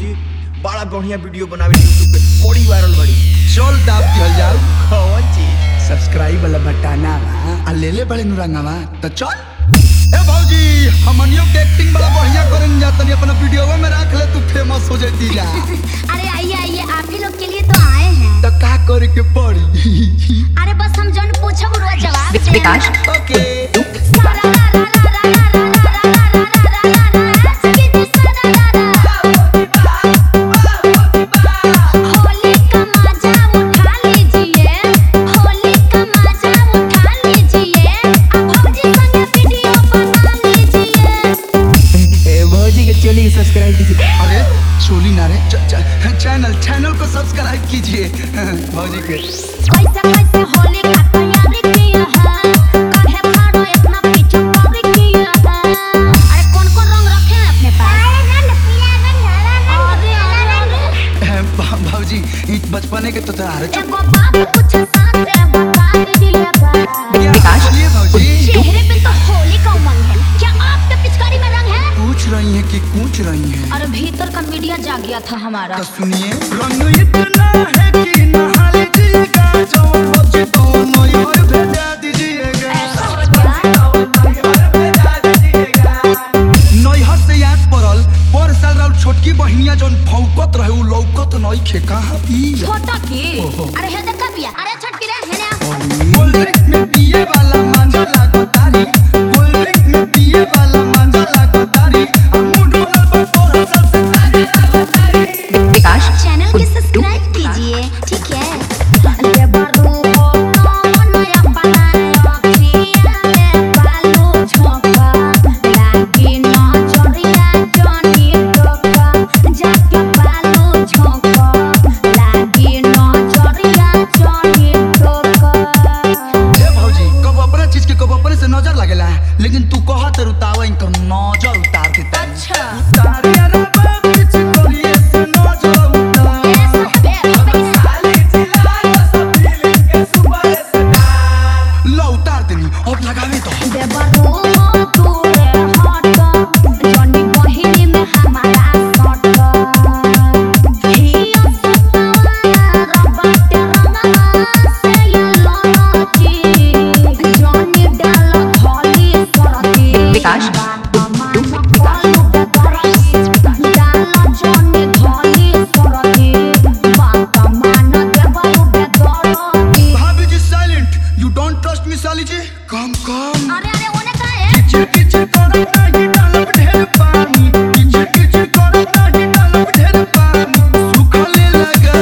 भौजी बड़ा बढ़िया वीडियो बनावे यूट्यूब पे बड़ी वायरल बड़ी। चल दाब दिहल जाओ। कौन चीज? सब्सक्राइब वाला बटना आ ले ले बड़े नुरंगवा तो चल। ए भौजी हमनियो के एक्टिंग बड़ा बढ़िया करन जातनी अपना वीडियो में रख ले तू फेमस हो जाती जा। अरे आइए आइए आप ही लोग के लिए तो आए हैं। तो का करे के पड़ी? अरे बस हम जन पूछब वो जवाब विकास ओके सब्सक्राइब कीजिए। अरे चोली ना रे चैनल को सब्सक्राइब कीजिए भौजी के। कैसे कैसे होली का तैयारी किया है, काहे खाड़ो इतना पीछे पड़ किया है। अरे कौन कौन रंग रखे हैं अपने पास? पीला रंग, हरा रंग। अरे भौजी ई बचपने के तो तारे एगो बात कुछ साथ बता दीजिएगा। विकास चलिए भौजी। चेहरे पे तो होली का उमंग है, क्या आपके पिचकारी में रंग है? पूछ रही हैं कि पूछ रही हैं। अरे भीतर का मीडिया जाग गया था हमारा। तो सुनिए रंग इतना है कि नहा लीजिएगा, जौन बच्चे तो नई और भेजा दीजिएगा। नैहर से याद पड़ल पर साल राउर छोटकी बहिनिया जौन फौकत रहे उ लौकत नई खे कहां भी छोटा की अरे हे देखा बिया। अरे छोटकी रे हेने कोल्ड ड्रिंक में पिए वाला मांझा लागो तारी, कोल्ड ड्रिंक में पिए वाला मांझा लागो तारी। विकास चैनल के सब्सक्राइब कीजिए, ठीक है? नजर लगेला लेकिन तू कहत रुतावा इनकर नजर उतार के। अच्छा उतार यार बाप किछ करिए से नजर उतार। लो उतार देनी अब लगावे तो। विकास भाभी जी silent, you don't trust me साली जी। कम कम अरे अरे ओने का है? किचिर किचिर करो नहीं डालब ढेर पानी, किचिर किचिर करो नहीं डालब ढेर पानी। सुखले लगा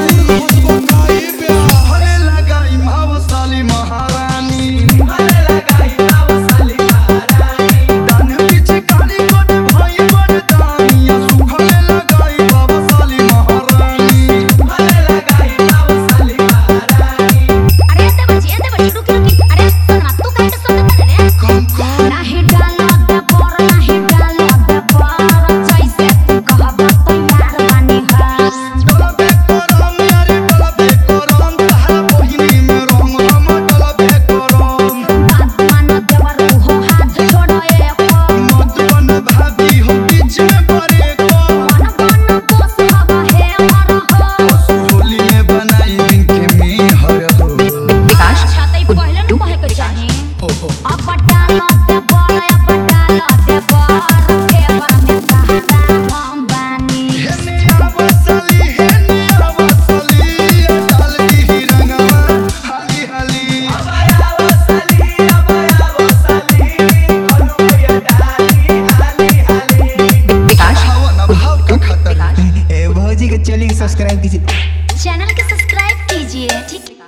हरे लगाई माव साली महारानी, हरे लगाई माव साली महारानी। दान पीछे काली कोट भाई बड़दानी, सुखले लगाई माव साली महारानी, हरे लगाई माव साली महारानी। अरे ऐसे बच्ची रुकी रुकी। अरे सुन ना तू कैसे सुनता रे? कम कम नाही डालो दे बोर, नाही डालो दे बोर, जैसे तू कहबा तैयार बानी है। डलबे करम यारे डलबे करम, तहरा बहिनी में रंग हम डलबे करम। बात मानो देवर हो हाथ छोड़ो एको, मत बन भाभी हो बीच में पड़े को। मन बन बोस हवा है मर हो। होली में बनाई दिन के में हर हो। विकास अच्छा तई पहले न कहे के चाही। ओहो अब डालो दे बोर, अब डालो दे बोर, फेवर में सहारा हम बानी। हेने आवसली हेने आवसली, डाल दी रंगवा हाली हाली। अब आवसली हनु भैया डाली हाली हाली। विकास भाव ना भाव का खतर। विकास ए भौजी के चैनल सब्सक्राइब कीजिए। चैनल के सब्सक्राइब कीजिए, ठीक है?